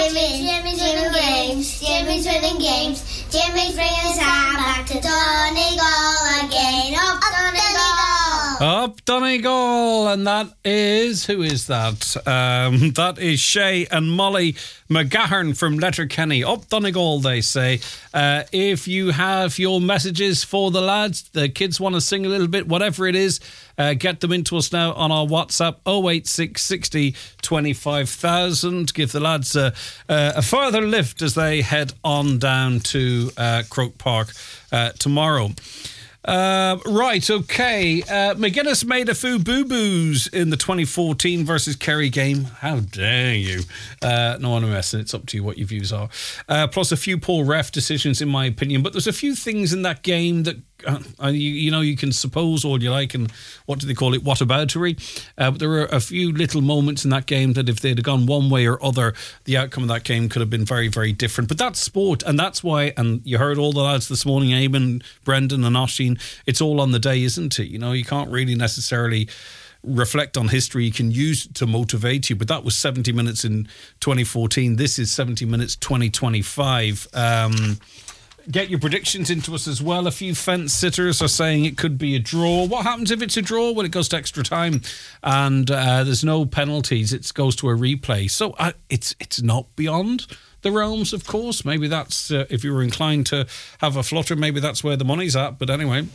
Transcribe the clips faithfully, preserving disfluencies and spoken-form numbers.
Jimmy, Jimmy's winning games. Jimmy's winning games. Jimmy's bringing Sam back to Donegal again. Up Donegal. Up Donegal. And that is, who is that? Um, that is Shay and Molly McGahern from Letterkenny. Up Donegal, they say. Uh, if you have your messages for the lads, the kids want to sing a little bit, whatever it is, uh, get them into us now on our WhatsApp oh eight six sixty twenty-five thousand. Give the lads a, a further lift as they head on down to uh, Croke Park uh, tomorrow. Uh, right, okay. Uh, McGuinness made a few boo-boos in the twenty fourteen versus Kerry game. How dare you? Uh, no, I'm messing. It's up to you what your views are. Uh, plus a few poor ref decisions, in my opinion. But there's a few things in that game that, uh, you, you know, you can suppose all you like, and what do they call it? Whataboutery. Uh, but there were a few little moments in that game that if they'd have gone one way or other, the outcome of that game could have been very, very different. But that's sport, and that's why, and you heard all the lads this morning, Eamon, Brendan and Oisín, it's all on the day, isn't it? You know, you can't really necessarily reflect on history. You can use it to motivate you, but that was seventy minutes in twenty fourteen. This is seventy minutes twenty twenty-five. Um, get your predictions into us as well. A few fence sitters are saying it could be a draw. What happens if it's a draw? Well, it goes to extra time and uh, there's no penalties. It goes to a replay. So uh, it's it's not beyond the realms, of course. Maybe that's, uh, if you were inclined to have a flutter, maybe that's where the money's at. But anyway...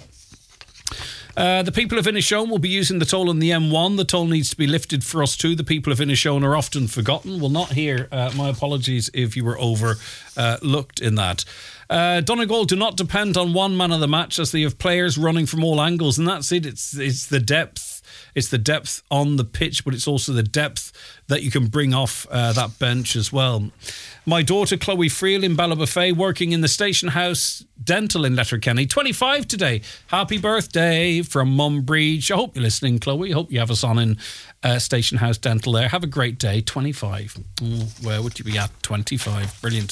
Uh, the people of Inishowen will be using the toll on the M one. The toll needs to be lifted for us too. The people of Inishowen are often forgotten. We'll not hear. Uh, my apologies if you were overlooked uh, in that. Uh, Donegal do not depend on one man of the match, as they have players running from all angles, and that's it. It's it's the depth. It's the depth on the pitch, but it's also the depth that you can bring off uh, that bench as well. My daughter Chloe Friel in Ballabafay, working in the Station House Dental in Letterkenny, twenty-five today. Happy birthday from Mum Breach. I hope you're listening, Chloe. I hope you have us on in uh, Station House Dental there. Have a great day. twenty-five. Oh, where would you be at? twenty-five. Brilliant.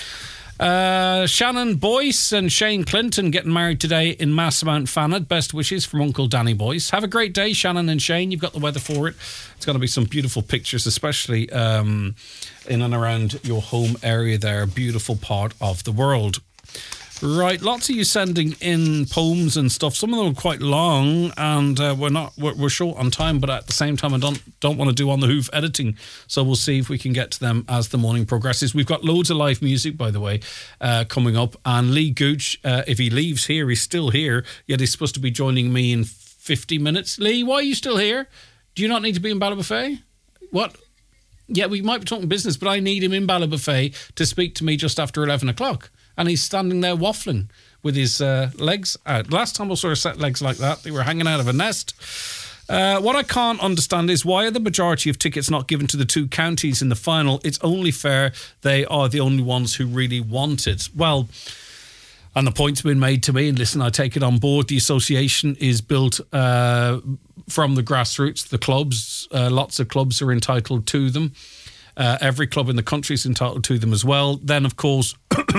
Uh, Shannon Boyce and Shane Clinton getting married today in Massamount Fanad. Best wishes from Uncle Danny Boyce. Have a great day, Shannon and Shane. You've got the weather for it. It's going to be some beautiful pictures, especially um, in and around your home area there. A beautiful part of the world. Right, lots of you sending in poems and stuff. Some of them are quite long, and uh, we're not we're, we're short on time. But at the same time, I don't don't want to do on the hoof editing. So we'll see if we can get to them as the morning progresses. We've got loads of live music, by the way, uh, coming up. And Lee Gooch, uh, if he leaves here, he's still here. Yet he's supposed to be joining me in fifty minutes. Lee, why are you still here? Do you not need to be in Ballabafay? What? Yeah, we might be talking business, but I need him in Ballabafay to speak to me just after eleven o'clock. And he's standing there waffling with his uh, legs out. Last time I saw a set legs like that, they were hanging out of a nest. Uh, what I can't understand is why are the majority of tickets not given to the two counties in the final? It's only fair they are the only ones who really want it. Well, and the point's been made to me, and listen, I take it on board. The association is built uh, from the grassroots, the clubs. Uh, lots of clubs are entitled to them. Uh, every club in the country is entitled to them as well. Then, of course...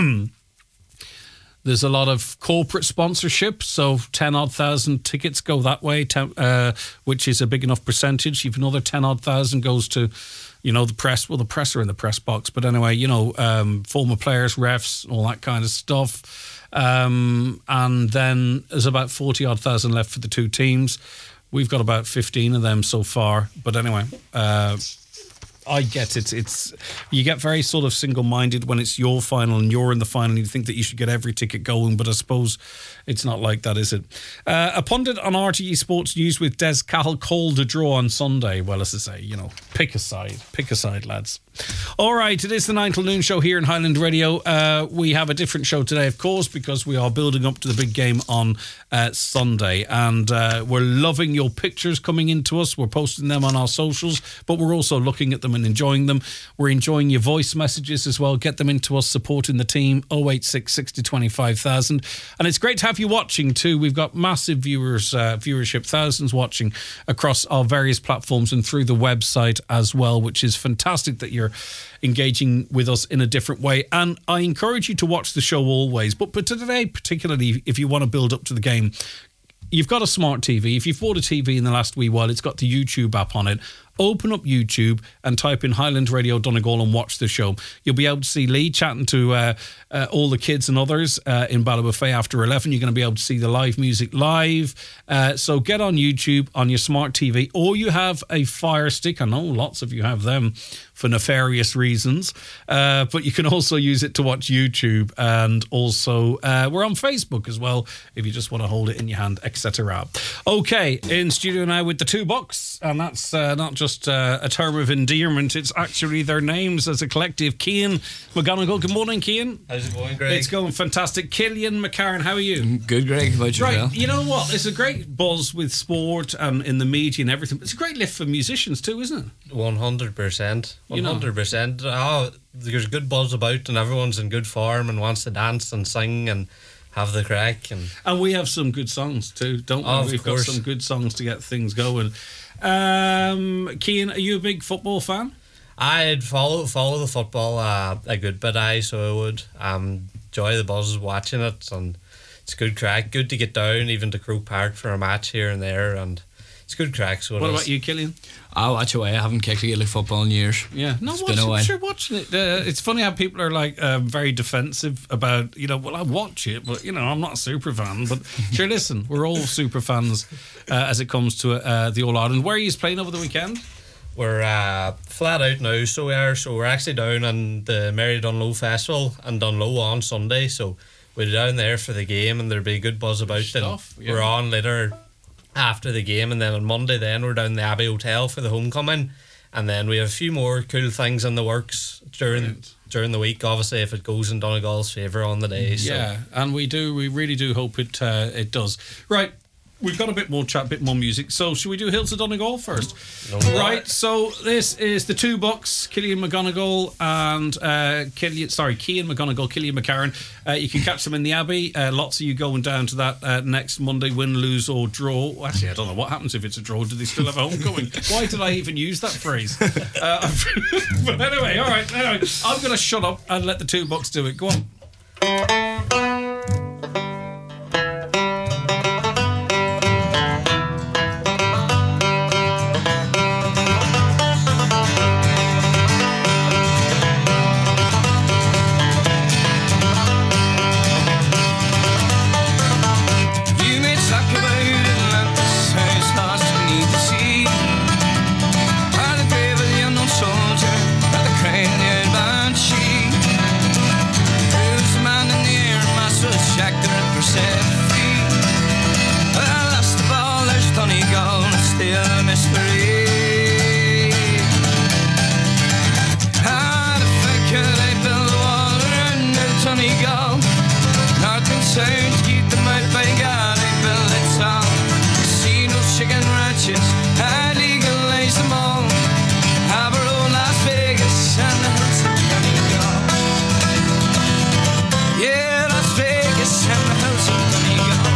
There's a lot of corporate sponsorship, so ten odd thousand tickets go that way, ten, uh, which is a big enough percentage. Even another ten odd thousand goes to, you know, the press. Well, the press are in the press box, but anyway, you know, um, former players, refs, all that kind of stuff. Um, and then there's about forty odd thousand left for the two teams. We've got about fifteen of them so far, but anyway. Uh, I get it. It's you get very sort of single-minded when it's your final and you're in the final and you think that you should get every ticket going, but I suppose it's not like that, is it? Uh, a pundit on R T E Sports News with Des Cahill called a draw on Sunday. Well, as I say, you know, pick a side. Pick a side, lads. All right, it is the nine till noon show here in Highland Radio. Uh, we have a different show today, of course, because we are building up to the big game on uh, Sunday. And uh, we're loving your pictures coming into us. We're posting them on our socials, but we're also looking at them and enjoying them. We're enjoying your voice messages as well. Get them into us, supporting the team, oh eight six sixty twenty-five thousand. And it's great to have you watching too. We've got massive viewers, uh, viewership, thousands watching across our various platforms and through the website as well, which is fantastic that you're engaging with us in a different way. And I encourage you to watch the show always, but, but today particularly, if you want to build up to the game, you've got a smart T V. If you've bought a T V in the last wee while, it's got the YouTube app on it. open up YouTube and type in Highland Radio Donegal and watch the show. You'll be able to see Lee chatting to uh, uh, all the kids and others uh, in Ballybofey after eleven. You're going to be able to see the live music live. Uh, so get on YouTube on your smart T V, or you have a Fire Stick. I know lots of you have them for nefarious reasons, uh, but you can also use it to watch YouTube, and also uh, we're on Facebook as well if you just want to hold it in your hand, et cetera. Okay, in studio now with the two bucks, and that's uh, not just uh, a term of endearment, it's actually their names as a collective. Cian McGonigal, good morning, Cian. How's it going, Greg? It's going fantastic. Killian McCarran, how are you? Good, Greg. How about you? Right, you know what? It's a great buzz with sport and in the media and everything. It's a great lift for musicians too, isn't it? One hundred percent. One You know. hundred percent. Oh, there's a good buzz about, and everyone's in good form and wants to dance and sing and have the crack. And And we have some good songs too, don't we? Oh, of We've course. got some good songs to get things going. Um, Cian, are you a big football fan? I'd follow follow the football uh, a good bit, I so I would um, enjoy the buzz watching it, and it's good crack. Good to get down even to Croke Park for a match here and there, and it's good crack. So it What is. about you, Killian? I watch away. I haven't kicked a Gaelic football in years. Yeah, no, It's watch been a it, while. sure, watching it. Uh, it's funny how people are like um, very defensive about, you know, well, I watch it, but, you know, I'm not a super fan. But sure, listen, we're all super fans uh, as it comes to uh, the All Ireland. Where are you playing over the weekend? We're uh, flat out now, so we are. So we're actually down on the Mary Dunlow Festival and Dunlow on Sunday. So we're down there for the game, and there'll be a good buzz about it. Stuff, yeah. We're on later after the game, and then on Monday, then we're down the Abbey Hotel for the homecoming, and then we have a few more cool things in the works during Brilliant. during the week. Obviously, if it goes in Donegal's favour on the day. So. Yeah, and we do, we really do hope it uh, it does. Right, we've got a bit more chat, a bit more music. So should we do Hills of Donegal first? No. Right, so this is the two bucks, Killian McGonigal and uh, Killian, sorry, Cian McGonigal, Killian McCarran. Uh, you can catch them in the Abbey. Uh, lots of you going down to that uh, next Monday, win, lose or draw. Well, actually, I don't know what happens if it's a draw. Do they still have a homecoming? Why did I even use that phrase? Uh, but anyway, all right. Anyway, I'm going to shut up and let the two bucks do it. Go on. You may talk about Atlantis, how it's lost beneath the sea, or the grave of the unknown soldier, or the crane of the banshee. Who's the man in the air, master of Jack the Ripper set free? Well, last of all, there's Donegal, it's still a mystery. How the fuck could they build a wall around the Donegal? North and south, keep them out by God, they build it all. Casinos, chicken ranches, I legalize them all. Have our own Las Vegas and the hills of Donegal. Yeah, Las Vegas and the hills of Donegal.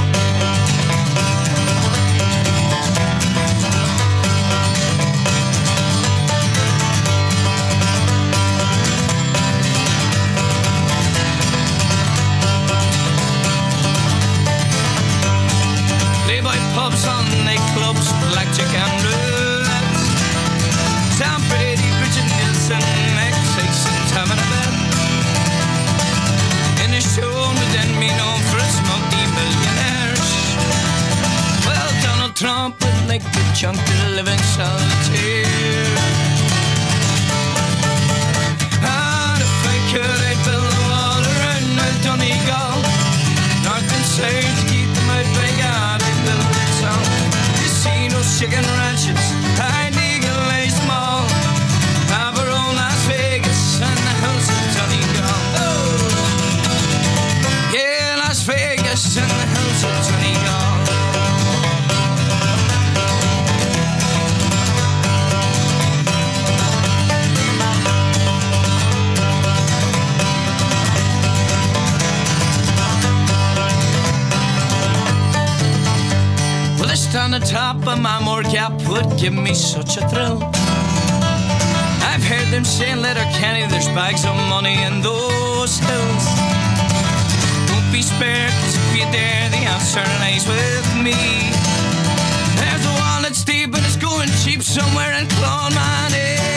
Playboy pubs on nightclubs, blackjack and roulette. Tom Brady, Bridget Nielsen, Meg Tyson, Tom and a bet. In a show within me known for its multi-millionaires. Well, Donald Trump would like the chunk to live in solitaire. And if I could, I'd build a wall around the Donegal. North and south, keep them out by God, I build it all. Casinos, chicken ranches, I legalize them all. Have our own Las Vegas and the hills of Donegal. Oh, yeah, Las Vegas and the hills of Donegal. Well, this on the top of my moor cap would give me such a thrill. I've heard them say in Letterkenny there's bags of money in those hills. Don't be spared, 'cause if you dare, the answer lies with me. There's a wall that's deep and it's going cheap. sheep somewhere in Clonmany.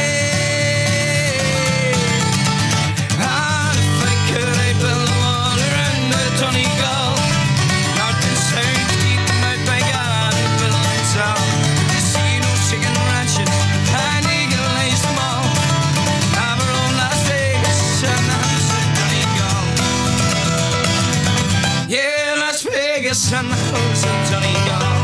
And if I could, I'd build a wall around the Donegal, north and south, keep them out by God, I'd build it all. Casinos, chicken ranches, and legalize them all. Have our own Las Vegas and the house of Donegal. Yeah, Las Vegas and the house of Donegal.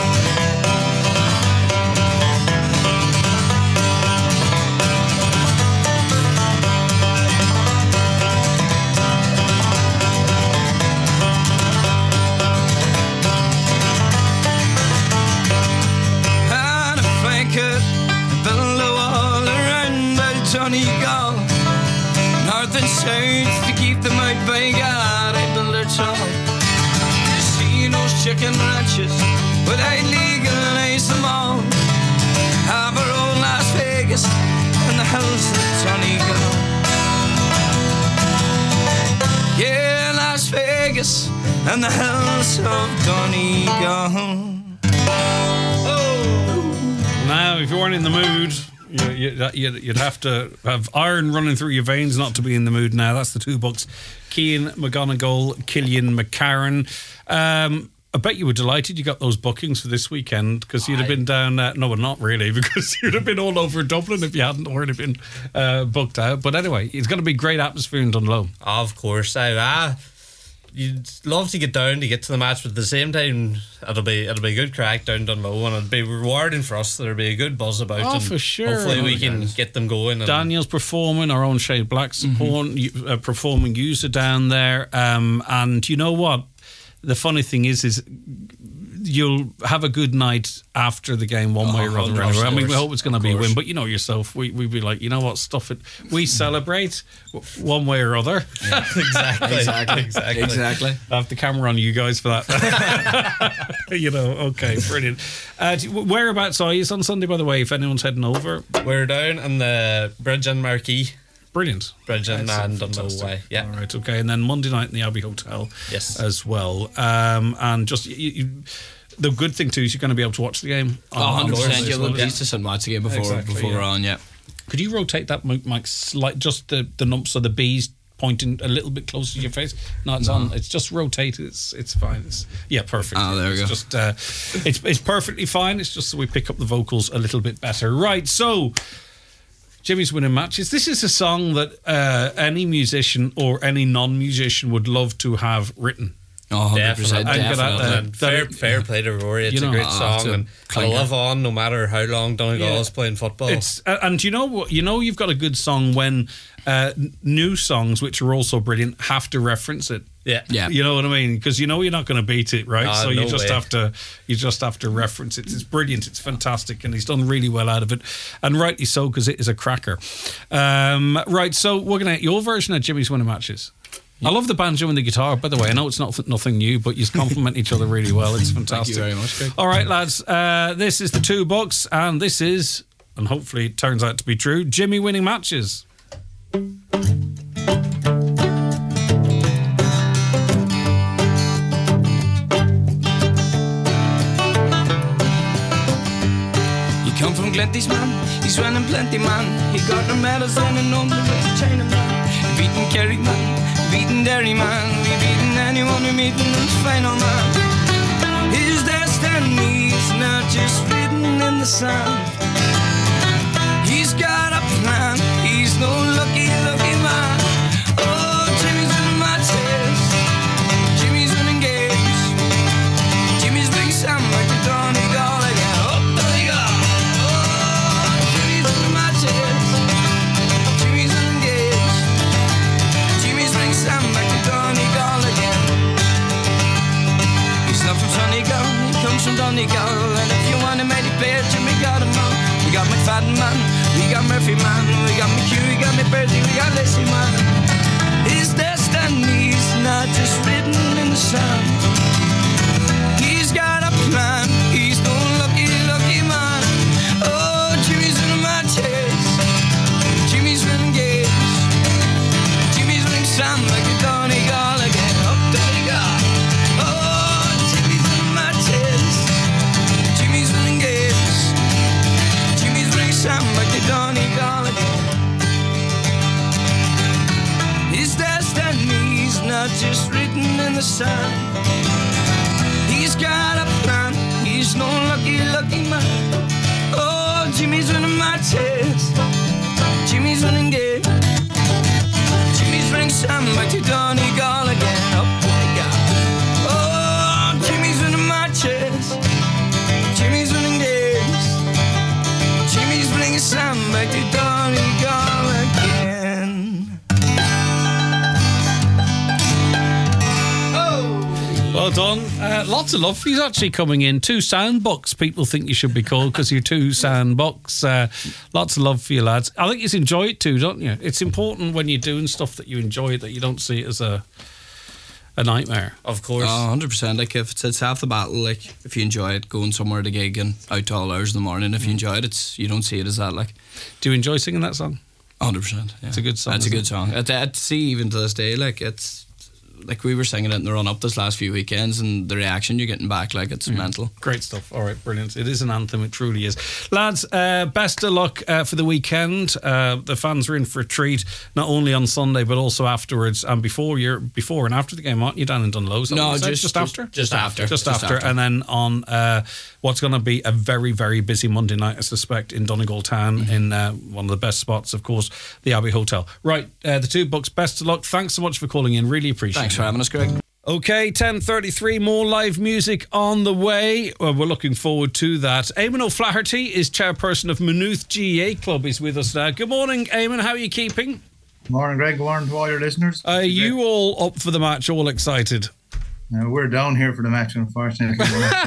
Donegal, north and south, to keep them out by God, I build it all. Casinos, chicken ranches, but I legalize them all. Have our own Las Vegas and the hills of Donegal. Yeah, Las Vegas and the hills of Donegal. Oh. Now, if you weren't in the mood, You, you, you'd, you'd have to have iron running through your veins not to be in the mood now. That's the two books. Cian McGonigal, Killian McCarran. Um, I bet you were delighted you got those bookings for this weekend, because you'd have been down... Uh, no, well, not really, because you'd have been all over Dublin if you hadn't already been uh, booked out. But anyway, it's going to be great atmosphere in Dunlow. Of course. I, ah, you'd love to get down to get to the match, but at the same time, it'll be it'll be a good crack down Dunlow, and it'll be rewarding for us. There'll be a good buzz about it. Oh, and for sure. Hopefully, we Oh, can yes. get them going. And Daniel's performing, our own Shade Black support, Mm-hmm. uh, performing user down there. Um, and you know what? The funny thing is, is you'll have a good night after the game one way or Oh, other. of Anyway. I mean, we course. hope it's going to Of be a win, course. but you know yourself, we, we'd be like, you know what, stuff it. We celebrate w- one way or other. exactly, Exactly. exactly, Exactly. I have the camera on you guys for that. You know, okay, brilliant. Uh, do- whereabouts are you on Sunday, by the way, if anyone's heading over? We're down in the Bridge and Marquee, Brilliant. Bridge and Excellent, Dunlow fantastic. way. Yeah. All right. Okay. And then Monday night in the Abbey Hotel. Yes. As well. Um, and just you, you, the good thing too is you're going to be able to watch the game. Oh, one hundred percent. Thursday Yeah, as we'll well. be used to some match again before Exactly, before yeah. we're on. Yeah. Could you rotate that mic, mic slight, just the the num so the B's pointing a little bit closer to your face? No, it's on. It's just rotated. It's it's fine. It's, yeah, perfect. Oh, there we it's go. Just uh, it's it's perfectly fine. It's just so we pick up the vocals a little bit better. Right. So. Jimmy's winning matches. This is a song that uh, any musician or any non-musician would love to have written. Oh, one hundred percent. Definitely. And get out Definitely. there. And fair, fair play to Rory. It's You know, a great ah, song, to and cling it'll it. live on no matter how long Donegal Yeah. is playing football. It's uh, and you know what? You know you've got a good song when uh, n- new songs, which are also brilliant, have to reference it. yeah, Yeah. You know what I mean? Because you know you're not going to beat it, right? Ah, so you no just way. have to you just have to reference it. It's brilliant. It's fantastic, and he's done really well out of it, and rightly so, because it is a cracker. Um, right, so we're going to get your version of Jimmy's winning matches. I love the banjo and the guitar, by the way. I know it's not nothing new, but you complement each other really well. It's fantastic. Thank you very much, Greg. All right, lads. Uh, this is the two books, and this is, and hopefully it turns out to be true, Jimmy winning matches. He come from Glenty's man, he's running plenty man. He got the medals and an only was a China man. Beaten Kerry man, beaten Derry man. We beaten anyone we meet in the final man. His destiny's not just written in the sand. He's got a plan, he's no lucky, lucky man. Oh, Jimmy's winning matches, Jimmy's winning games. Jimmy's big Sam like the Donegal again. Oh, Donegal. Oh, Jimmy's winning matches, Jimmy's winning games. Jimmy's big Sam like the Donegal again. He's not from Donegal, he comes from Donegal. And if you want a mighty player, Jimmy got him on. We got McFadden man, we got Murphy man, we got McHugh, we got McBurdy, we got Lacey man. His destiny's not just written in the sand. He's got a plan, he's no lucky, lucky man. Oh, Jimmy's winning matches, Jimmy's winning games. Jimmy's winning Sam like a Donegal again. Oh, Donegal. Oh, Jimmy's winning matches, Jimmy's winning games. written in the sun. He's got a plan, he's no lucky, lucky man. Oh, Jimmy's winning matches, Jimmy's winning games. Jimmy's bringing Sam back to Donegal again. Up they go. Oh, Jimmy's winning matches, Jimmy's winning games. Jimmy's bringing Sam back to Donegal again. Oh, Well done. Uh, lots of love. He's actually coming in. Two sound bucks, people think you should be called because you're two sound bucks. Uh, lots of love for you, lads. I think you enjoy it too, don't you? It's important when you're doing stuff that you enjoy that you don't see it as a a nightmare. Of course. Oh, one hundred percent. Like, if it's, it's half the battle, like, if you enjoy it, going somewhere to gig and out to all hours in the morning, if you enjoy it, it's you don't see it as that, like. Do you enjoy singing that song? one hundred percent. Yeah. It's a good song, It's a isn't good song. I'd, I'd see even to this day, like, it's like we were singing it in the run up this last few weekends, and the reaction you're getting back, like, it's mental. Great stuff. All right, brilliant. It is an anthem. It truly is. Lads, uh, best of luck uh, for the weekend. Uh, the fans are in for a treat, not only on Sunday, but also afterwards. And before you're before and after the game, aren't you down in Dunlow? Is that No, what you said? just- just just- after? just after. Just, Just after. after. And then on uh, what's going to be a very, very busy Monday night, I suspect, in Donegal Town, Mm-hmm. in uh, one of the best spots, of course, the Abbey Hotel. Right, uh, the two books, best of luck. Thanks so much for calling in. Really appreciate Thanks it. for having us, Greg. Okay, ten thirty-three, more live music on the way. Well, we're looking forward to that. Eamon O'Flaherty is chairperson of Maynooth G A A Club. He's with us now. Good morning, Eamon. How are you keeping? Morning, Greg. Good morning to all your listeners. Are you all up for the match, all excited? Uh, we're down here for the match, unfortunately.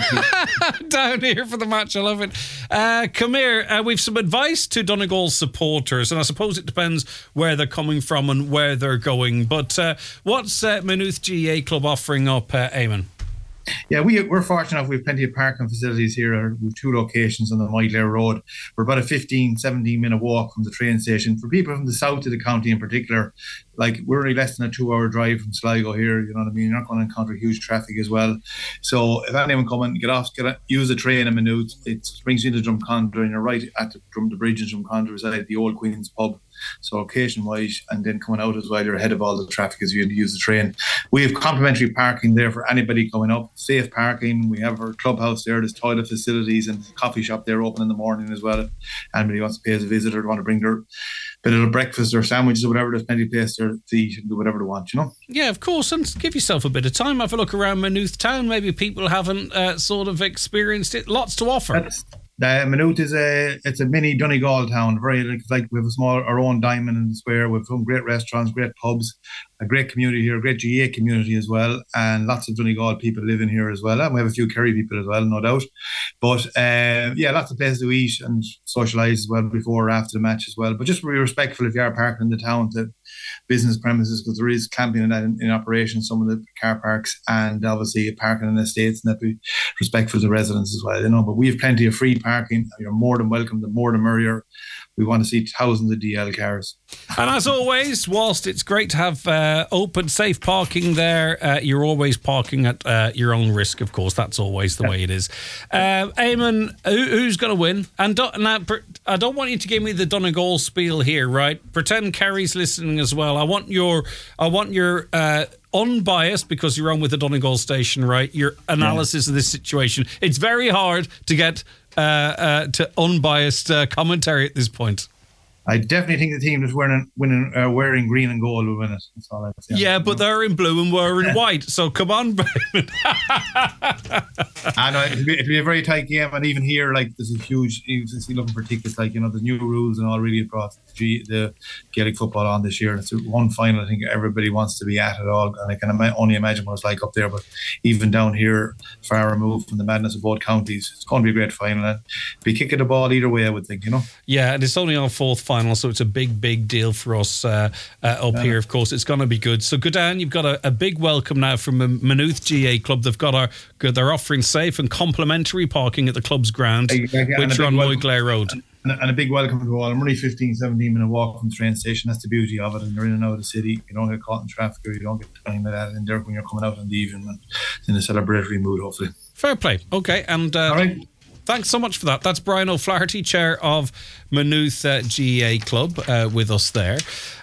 Down here for the match, I love it. Uh, come here, uh, we've some advice to Donegal supporters, and I suppose it depends where they're coming from and where they're going. But uh, what's uh, Maynooth G A A Club offering up, uh, Eamon? Yeah, we, we're fortunate enough. We have plenty of parking facilities here. We have two locations on the Moyglare Road. We're about a fifteen, seventeen minute walk from the train station. For people from the south of the county in particular, like we're only less than a two hour drive from Sligo here, you know what I mean? You're not going to encounter huge traffic as well. So if anyone come and get off, get a, use the train in Maynooth, it brings you into Drumcondra, and you're right at the, from the bridge in Drumcondra beside the Old Queen's Pub. So location wise, and then coming out as well, you're ahead of all the traffic as you use the train. We have complimentary parking there for anybody coming up, safe parking. We have our clubhouse there, there's toilet facilities and coffee shop there open in the morning as well. If anybody wants to pay as a visitor, want to bring their bit of breakfast or sandwiches or whatever, there's plenty of place there to eat and do whatever they want, you know. Yeah, of course, and give yourself a bit of time. Have a look around Maynooth Town. Maybe people haven't uh, sort of experienced it. Lots to offer. That's, Uh, Maynooth is a it's a mini Donegal town. Very like, like we have a small our own diamond in the square. We've some great restaurants, great pubs, a great community here, a great G A A community as well, and lots of Donegal people living here as well. And we have a few Kerry people as well, no doubt. But uh, yeah, lots of places to eat and socialise as well before or after the match as well. But just be respectful if you are parking in the town to business premises, because there is camping in, in, in operation, some of the car parks, and obviously parking in the estates, and that be respectful to residents as well, you know. But we have plenty of free parking. You're more than welcome. The more the merrier. We want to see thousands of D L cars. And as always, whilst it's great to have uh, open, safe parking there, uh, you're always parking at uh, your own risk, of course. That's always the way it is. Uh, Eamon, who, who's going to win? And do, now, I don't want you to give me the Donegal spiel here, right? Pretend Kerry's listening as well. I want your, I want your uh, unbiased, because you're on with the Donegal station, right? Your analysis yeah. of this situation. It's very hard to get uh, uh, to unbiased uh, commentary at this point. I definitely think the team that's wearing winning, uh, wearing green and gold will win it. That's all I'd say. Yeah, but they're in blue and we're in white. So come on, Brian. I know it'll be, it'll be a very tight game, and even here, like there's a huge. You're looking for tickets, like you know, the new rules and all really brought the, the Gaelic football on this year. It's one final I think everybody wants to be at it all, and I can ima- only imagine what it's like up there. But even down here, far removed from the madness of both counties, it's going to be a great final. And be kicking the ball either way, I would think, you know. Yeah, and it's only our fourth final, so it's a big, big deal for us uh, uh, up yeah. here. Of course, it's going to be good. So, Godan, you've got a, a big welcome now from Maynooth G A A Club. They've got our, they're offering safe and complimentary parking at the club's ground, yeah, yeah, which are on Moyglare Road. And, and a big welcome to all. I'm only fifteen, seventeen minute walk from the train station. That's the beauty of it. And you're in and out of the city. You don't get caught in traffic, or you don't get anything like that in there when you're coming out in the evening, and in a celebratory mood, hopefully. Fair play. Okay, and uh, all right. thanks so much for that. That's Brian O'Flaherty, chair of Maynooth uh, G A A Club, uh, with us there.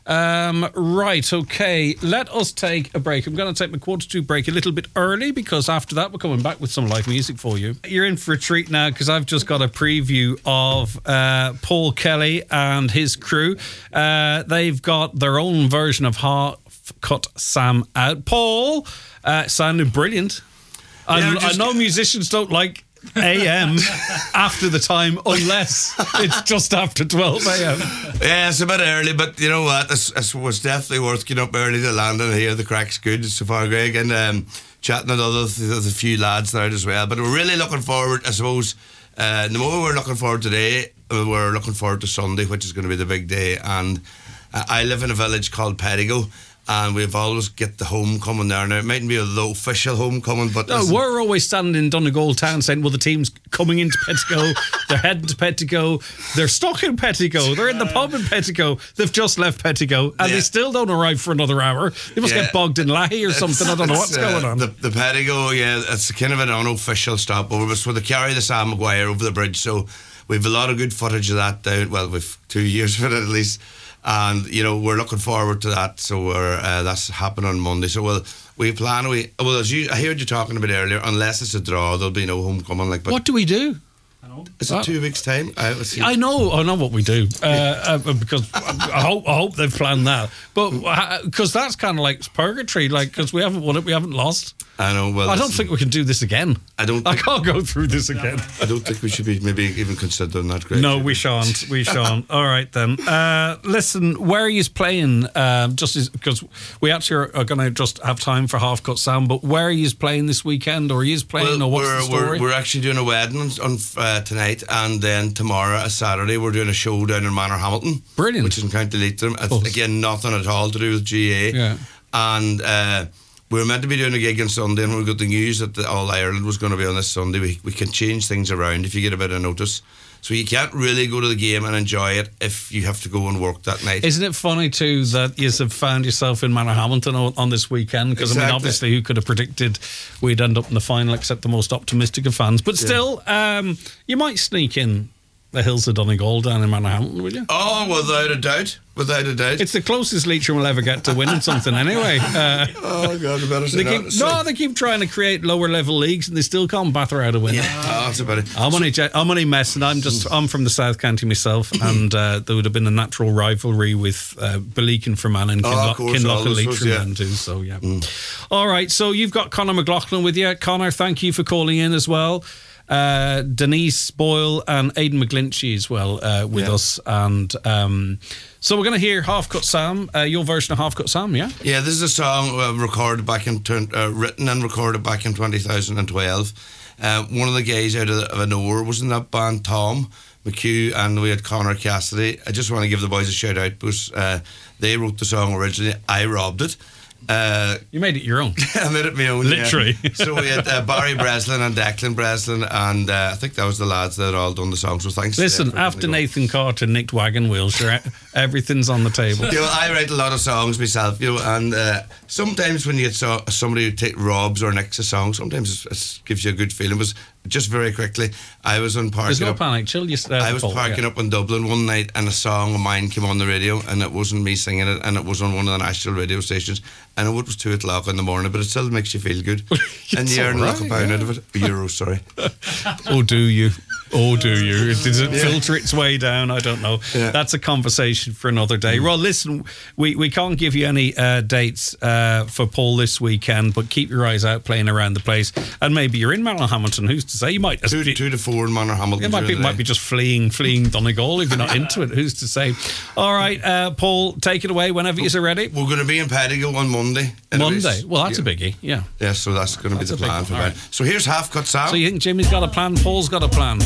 Um, right, okay, let us take a break. I'm going to take my quarter two break a little bit early because after that we're coming back with some live music for you. You're in for a treat now because I've just got a preview of uh, Paul Kelly and his crew. Uh, they've got their own version of Half Cut Sam out. Paul uh, sounded brilliant. I, Yeah, I just- know musicians don't like A M after the time unless it's just after twelve a.m. Yeah, it's a bit early, but you know what? This, this was definitely worth getting up early to land and hear the crack's good so far, Greg, and um, chatting with other there's a few lads there as well. But we're really looking forward, I suppose. Uh, the more we're looking forward today, uh, we're looking forward to Sunday, which is going to be the big day. And uh, I live in a village called Pettigo. And we've always get the homecoming there. Now, it mightn't be the official homecoming, but... No, listen, we're always standing in Donegal town saying, well, the team's coming into Pettigo, they're heading to Pettigo, they're stuck in Pettigo, they're in the pub in Pettigo, they've just left Pettigo, and Yeah. they still don't arrive for another hour. They must Yeah. get bogged in Lahey or something. I don't know It's, what's uh, going on. The, the Pettigo, yeah, it's kind of an unofficial stopover. So they carry the Sam Maguire over the bridge. So we've a lot of good footage of that down. Well, we've two years of it at least. And, you know, we're looking forward to that. So we're, uh, that's happening on Monday. So we'll, we plan, we, well, as you, I heard you talking about earlier, unless it's a draw, there'll be no homecoming. Like, but What do we do? It's in two weeks' time. I, let's see. I know, I know what we do uh, uh, because I, I hope I hope they've planned that. But because that's kind of like purgatory, like because we haven't won it, we haven't lost. I know. Well, I don't listen, think we can do this again. I don't I think- can't go through this again. I don't think we should be maybe even considering that. Great. No, we shan't. We shan't. All right then. Uh, listen, where are you playing? Um, just because we actually are, are going to just have time for Half Cut Sound, but where are you playing this weekend, or are you playing, Well, or what's we're, the story? We're, we're actually doing a wedding on, on uh, tonight, and then tomorrow, a Saturday, we're doing a show down in Manor Hamilton. Brilliant. Which is in County Leitrim. It's, Oh. again, nothing at all to do with G A. Yeah. And uh, we were meant to be doing a gig on Sunday, and we got the news that the All Ireland was going to be on this Sunday. We, we can change things around if you get a bit of notice. So you can't really go to the game and enjoy it if you have to go and work that night. Isn't it funny too that you have found yourself in Manor Hamilton on, on this weekend? Because I mean, Exactly. obviously, who could have predicted we'd end up in the final except the most optimistic of fans? But still, um, you might sneak in the hills of Donegal down in Manor Hamilton, will you? Oh, without a doubt. Without a doubt. It's the closest Leitrim will ever get to winning something anyway. Uh, oh, God, I better say they that. keep, So- no, they keep trying to create lower level leagues and they still can't batter out a winner. Yeah, oh, that's about it. I'm only, je- I'm only messing. I'm just. I'm from the South County myself, and uh, there would have been a natural rivalry with uh, Balik and Fermanagh and Oh, Kinloch, of course, Kinloch all and those Leitrim was, yeah. then too. So yeah. All right. So you've got Conor McLaughlin with you. Conor, thank you for calling in as well. Uh, Denise Boyle and Aidan McGlinchey as well uh, with Yeah. us, and um, so we're going to hear Half Cut Sam, uh, your version of Half Cut Sam, yeah. Yeah, this is a song uh, recorded back in turn- uh, written and recorded back in twenty twelve. Uh, one of the guys out of, the, of Anor was in that band, Tom McHugh, and we had Conor Cassidy. I just want to give the boys a shout out because uh, they wrote the song originally. I robbed it. Uh, You made it your own. I made it my own. yeah. Literally. So we had uh, Barry Breslin and Declan Breslin, and uh, I think that was the lads that had all done the song. So thanks. to Listen, them for after letting me go. Nathan Carter nicked Wagon Wheel, sure, everything's on the table. You know, I write a lot of songs myself, you know, and uh, sometimes when you get so, somebody who take robs or nicks a song, sometimes it gives you a good feeling. But just very quickly, I was on parking There's no up. panic. Chill you. Uh, I was Paul, parking yeah. up in Dublin one night, and a song of mine came on the radio, and it wasn't me singing it, and it was on one of the national radio stations, and it was two o'clock in the morning, but it still makes you feel good, and you all earn like a right, pound yeah. out of it. Euro, sorry. Oh, do you? Oh, do you? Does it filter its way down? I don't know. Yeah. That's a conversation for another day. Well, listen, we, we can't give you any uh, dates uh, for Paul this weekend, but keep your eyes out playing around the place. And maybe you're in Manor Hamilton. Who's to say? You might. Two, two to four in Manor Hamilton. It might be, during the might day. be just fleeing, fleeing Donegal if you're not into it. Who's to say? All right, uh, Paul, take it away whenever you're ready. We're going to be in Pettigo on Monday. anyways. Monday. Well, that's yeah. a biggie. Yeah. Yeah, so that's going to be That's the a big plan one, for all that. right. So here's Half Cut Sam. So you think Jimmy's got a plan? Paul's got a plan.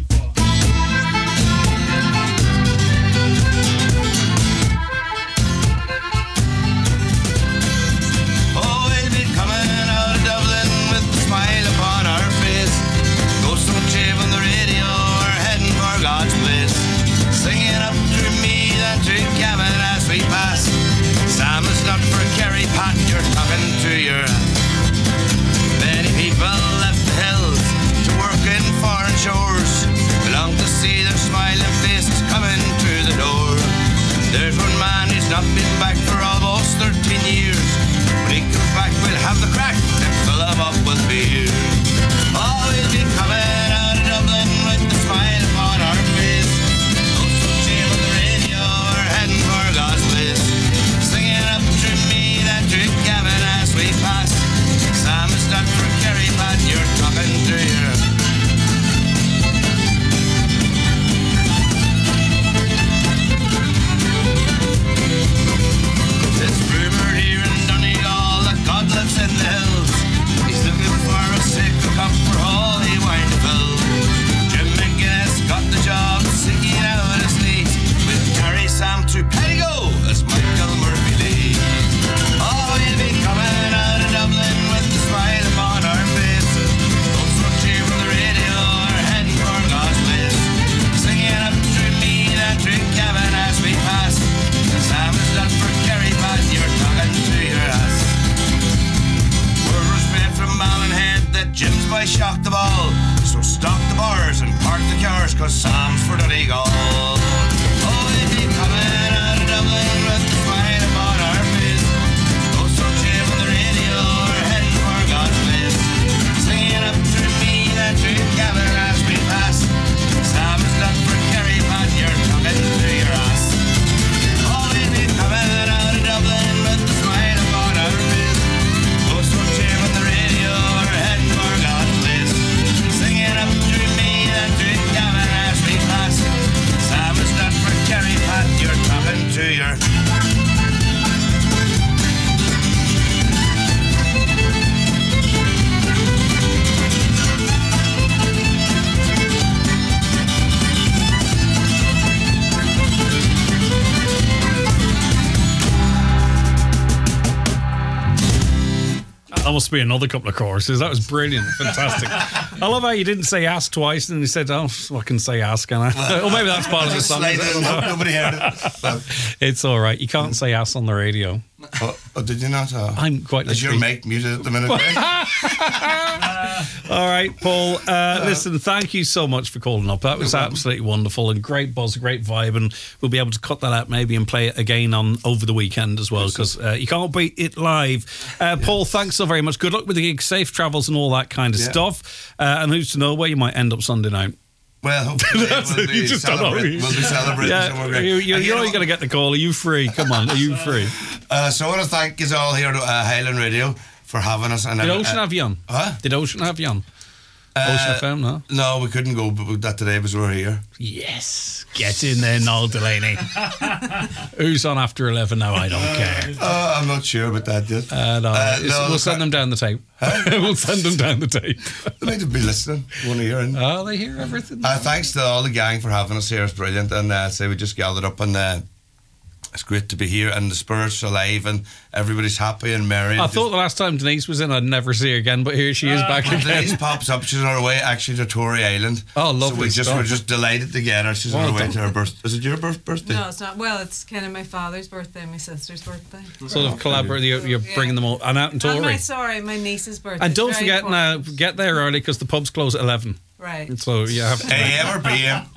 Oh, we'll be coming out of Dublin with a smile upon our face. Ghost don't shave on the radio, we're heading for God's place. Singing up through Meath and through Cavan as we pass. Sam is not for Kerry Pat, you're talking to your many people left the hills to work in foreign shores. He's not been back for almost thirteen years. When he comes back, we'll have the crack and fill him up with beer. Oh, we'll be coming out of Dublin with the smile upon our face. No such shame on the radio, we're heading for God's place. Singing up to me that Drink Gavin as we pass. Sam is not for Kerry, Pat, you're talking to your. It's rumoured here in Donegal that God lives in the hills. He's looking for a sick cup for all he wine to fill. Jim McGuinness got the job singing out his lead. We'll carry Sam to Pedigo as Michael Murphy leads. Oh, we'll be coming out of Dublin with the smile upon our face. Don't so cheer on the radio, we're heading for God's place. Singing up to me that Drink Gavin as we pass. Sam is not for Kerry, Pat, you're talking to your ass. Word was spread from Mallinhead that Jim's boy shocked the ball. So stop the bars and park the cars, cause Sam's for Donegal. Oh, we'll be coming out of Dublin with the smile upon our face. Don't so cheer on the radio, we're heading for God's place. Singing up to me that Drink Gavin as we pass. Sam is not for Kerry, Pat, you're talking to your ass. Oh, we'll be coming out of Dublin with the smile upon our face. Oh, so cheer on the radio, we're heading for God's place. Singing up to me that Drink Gavin as we pass. Sam is not for Kerry, Pat, you're talking to your. That must be another couple of choruses. That was brilliant. Fantastic. I love how you didn't say ask twice and you said, oh, I can say ask, can I? Or maybe that's part of the song. Slide it, nobody heard it. But, It's all right. You can't say ass on the radio. oh, oh, did you not? Oh. I'm quite Is your literally- mic muted at the minute? All right, Paul. Uh, listen, thank you so much for calling up. That was absolutely wonderful and great buzz, great vibe, and we'll be able to cut that out maybe and play it again on over the weekend as well because uh, you can't beat it live. Uh, Paul, thanks so very much. Good luck with the gig, safe travels, and all that kind of Yeah. stuff. Uh, and who's to know where you might end up Sunday night? Well, hopefully That's we'll it, be, you just don't know. celebrate, we'll be celebrating Yeah, somewhere great. you, you, And you you're know- only going to get the call. Are you free? Come on, are you free? Uh, so I want to thank you all here at uh, Highland Radio for having us. And Did uh, Ocean have you on? Huh? Did Ocean have you on? Uh, Ocean F M, no? No, we couldn't go, but that today was we were here. Yes. Get in there, Noel Delaney. Who's on after eleven now? I don't care. Uh, I'm not sure about that yet. Uh, no, Uh, it's- no, we'll the send cra- them down the tape. We'll send them down the tape. They might be listening, want to hear it. Oh, they hear everything. Uh, thanks to all the gang for having us here. It's brilliant. And uh, say we just gathered up and uh, it's great to be here and the spirit's alive and everybody's happy and merry. I thought the last time Denise was in, I'd never see her again, but here she is back When again. Denise pops up, she's on her way actually to Tory Island. Oh, So lovely we just stuff. we're just delighted to get her. She's Well on her way done. to her birth. Is it your birth birthday? No, it's not. Well, it's kind of my father's birthday and my sister's birthday. Sort of collaborate. You're, you're bringing them all and out in And my, Tory. sorry, my niece's birthday. And don't It's forget very now, important. get there early because the pubs close at eleven. Right. So you have to. A M or P M?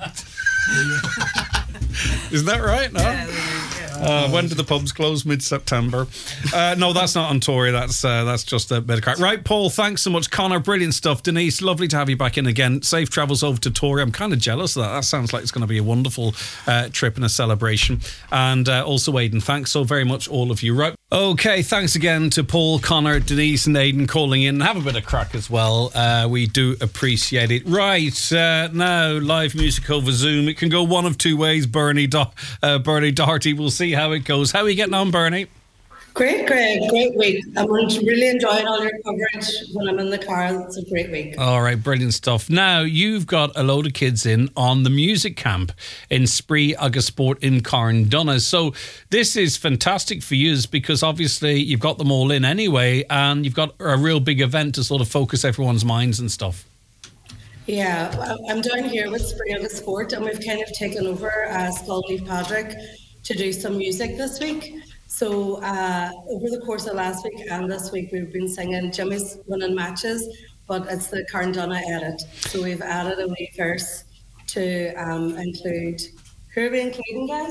Isn't that right? No. Yeah, they do, yeah. Uh, when do the pubs close? Mid-September. Uh, no, that's not on Tory. That's uh, that's just a bit of crack. Right, Paul, thanks so much. Connor, brilliant stuff. Denise, lovely to have you back in again. Safe travels over to Tory. I'm kind of jealous of that. That sounds like it's going to be a wonderful uh, trip and a celebration. And uh, also, Aidan, thanks so very much, all of you. Right. Okay, thanks again to Paul, Connor, Denise and Aidan calling in. Have a bit of crack as well. Uh, we do appreciate it. Right, uh, now, live music over Zoom. It can go one of two ways, Bernie, Do- uh, Bernie Doherty. We'll see how it goes. How are you getting on, Bernie? Great, Greg. Great week. I'm really enjoying all your coverage when I'm in the car. It's a great week. All right, brilliant stuff. Now, you've got a load of kids in on the music camp in Spree Agus Sport in Carndonagh. So this is fantastic for you because obviously you've got them all in anyway and you've got a real big event to sort of focus everyone's minds and stuff. Yeah, I- I'm down here with Spree Agus Sport and we've kind of taken over uh, Skull Leaf Patrick to do some music this week. So uh, over the course of last week and this week, we've been singing Jimmy's winning matches, but it's the Carndonagh edit. So we've added a wee verse to um, include, who are we including, guys?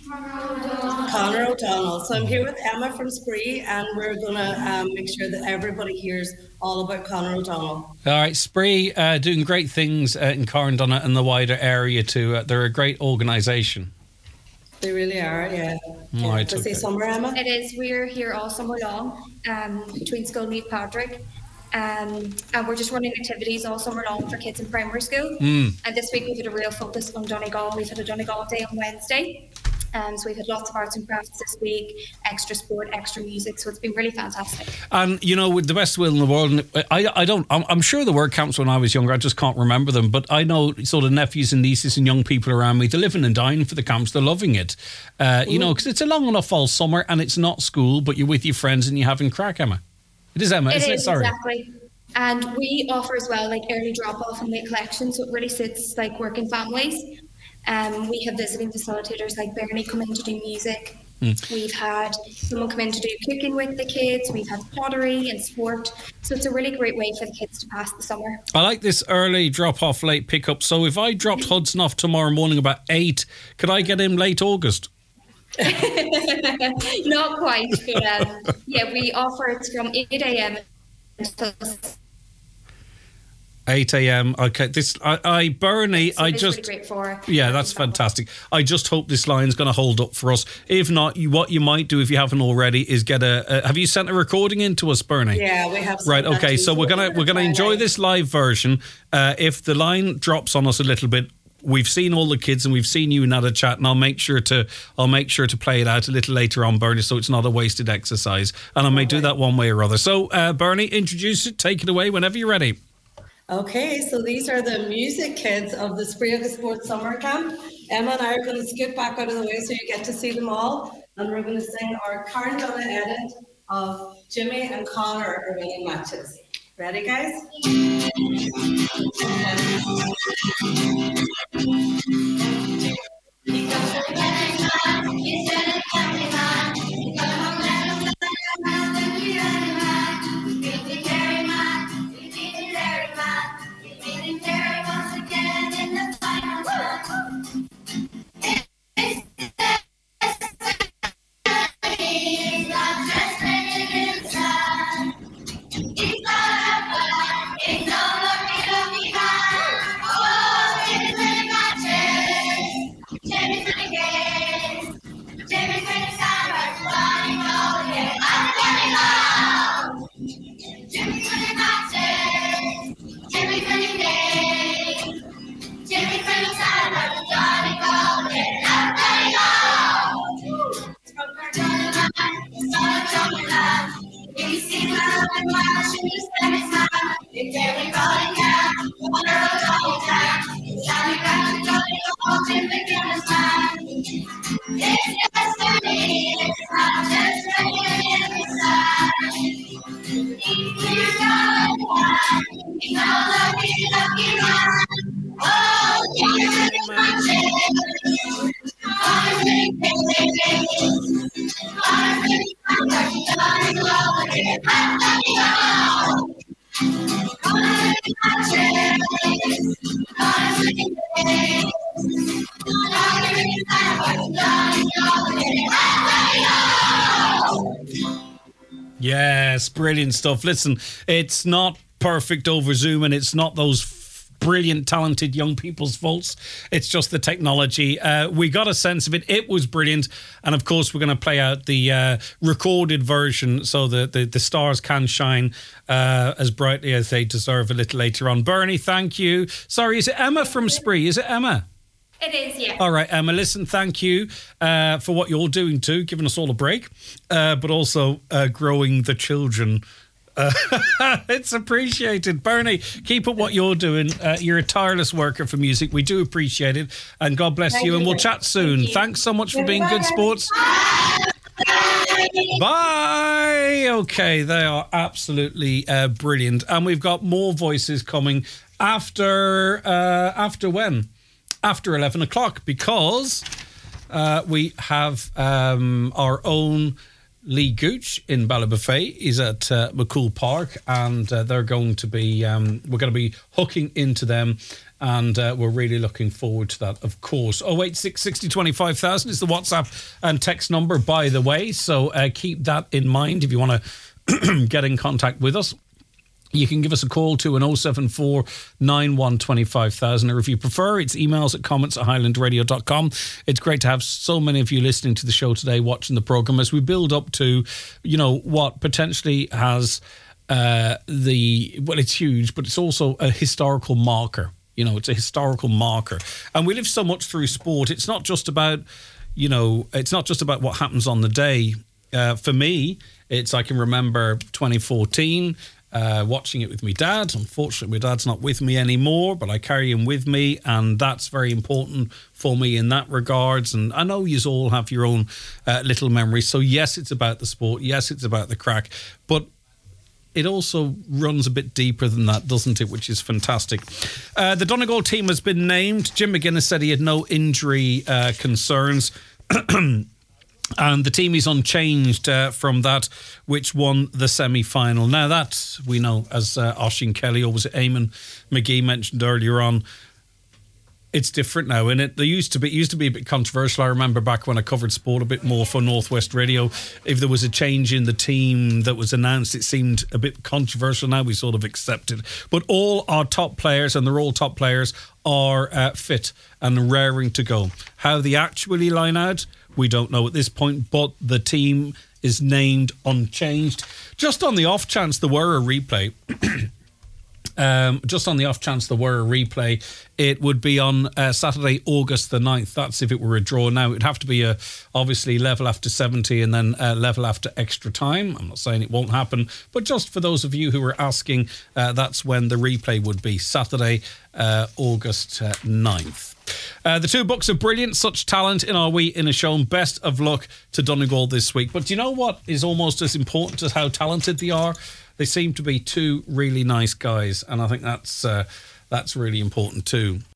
Connor O'Donnell. So I'm here with Emma from Spree, and we're going to um, make sure that everybody hears all about Connor O'Donnell. All right, Spree uh, doing great things uh, in Carndonagh and the wider area too. Uh, they're a great organisation. They really are, yeah. All right, Was okay. it summer, Emma? It is. We're here all summer long um, between school and Meath Patrick. Um, and we're just running activities all summer long for kids in primary school. Mm. And this week we've had a real focus on Donegal. We've had a Donegal day on Wednesday. Um, so we've had lots of arts and crafts this week, extra sport, extra music. So it's been really fantastic. And, you know, with the best will in the world, and I, I don't, I'm, I'm sure there were camps when I was younger, I just can't remember them. But I know sort of nephews and nieces and young people around me, they're living and dying for the camps. They're loving it. Uh, you know, because it's a long enough all summer and it's not school, but you're with your friends and you're having crack, Emma. It is, Emma, It isn't is, it? Sorry. exactly. And we offer as well like early drop-off and late collection. So it really suits like working families. Um, we have visiting facilitators like Bernie come in to do music. Mm. We've had someone come in to do cooking with the kids. We've had pottery and sport. So it's a really great way for the kids to pass the summer. I like this early drop-off, late pick-up. So if I dropped Hudson off tomorrow morning about eight, could I get him late August? Not quite, but um, yeah, we offer it from eight a.m. until eight a.m. Okay, this I, I Bernie. so I it's just really great for yeah, that's fantastic. I just hope this line's going to hold up for us. If not, you, what you might do if you haven't already is get a. a have you sent a recording in to us, Bernie? Yeah, we have. Right. Okay. So we're gonna we're gonna enjoy this live version. Uh, if the line drops on us a little bit. We've seen all the kids and we've seen you in that chat, and I'll make sure to I'll make sure to play it out a little later on, Bernie, so it's not a wasted exercise. And I may do that one way or other. So, uh, Bernie, introduce it, take it away whenever you're ready. Okay, so these are the music kids of the Spree Sports Summer Camp. Emma and I are going to scoot back out of the way so you get to see them all, and we're going to sing our Carndonagh edit of Jimmy and Connor are winning matches. Ready, guys? Yes, brilliant stuff. Listen, it's not perfect over Zoom and it's not those f- brilliant, talented young people's faults. It's just the technology. Uh, we got a sense of it. It was brilliant. And of course, we're going to play out the uh, recorded version so that the, the stars can shine uh, as brightly as they deserve a little later on. Bernie, thank you. Sorry, is it Emma from Spree? Is it Emma? It is, yeah. All right, Emma, listen, thank you uh, for what you're doing too, giving us all a break, uh, but also uh, growing the children. Uh, it's appreciated. Bernie, keep up what you're doing. Uh, you're a tireless worker for music. We do appreciate it. And God bless Thank you. And you. we'll chat soon. Thank Thanks so much for being Bye. good sports. Bye. Okay, they are absolutely uh, brilliant. And we've got more voices coming after, uh, after when? After eleven o'clock, because uh, we have um, our own Lee Gooch in Ballybofey. He's at uh, McCool Park, and uh, they're going to be, um, we're going to be hooking into them And uh, we're really looking forward to that, of course. oh eight six, sixty, twenty-five thousand is the WhatsApp and text number, by the way. So uh, keep that in mind if you want to get in contact with us. You can give us a call to an oh seven four, nine one, two five thousand, or if you prefer, it's emails at comments at highland radio dot com. It's great to have so many of you listening to the show today, watching the programme as we build up to, you know, what potentially has uh, the, well, it's huge, but it's also a historical marker. You know, it's a historical marker. And we live so much through sport. It's not just about, you know, it's not just about what happens on the day. Uh, for me, it's, I can remember twenty fourteen, uh, watching it with my dad. Unfortunately, my dad's not with me anymore, but I carry him with me. And that's very important for me in that regards. And I know you all have your own uh, little memories. So yes, it's about the sport. Yes, it's about the crack. But it also runs a bit deeper than that, doesn't it? Which is fantastic. Uh, the Donegal team has been named. Jim McGuinness said he had no injury uh, concerns. And the team is unchanged uh, from that, which won the semi-final. Now that we know, as uh, Oisín Kelly, or was it Eamon McGee mentioned earlier on, it's different now, isn't it? There used to be it used to be a bit controversial. I remember back when I covered sport a bit more for Northwest Radio. If there was a change in the team that was announced, it seemed a bit controversial. Now we sort of accept it. But all our top players, and they're all top players, are uh, fit and raring to go. How they actually line out, we don't know at this point, but the team is named unchanged. Just on the off chance there were a replay, um, just on the off chance there were a replay, it would be on uh, Saturday, August the ninth. That's if it were a draw. Now, it'd have to be a, obviously level after seventy and then uh, level after extra time. I'm not saying it won't happen, but just for those of you who are asking, uh, that's when the replay would be, Saturday, uh, August uh, ninth. Uh, the two books are brilliant. Such talent in our wee Inishowen. Best of luck to Donegal this week. But do you know what is almost as important as how talented they are? They seem to be two really nice guys, and I think that's uh, that's really important too.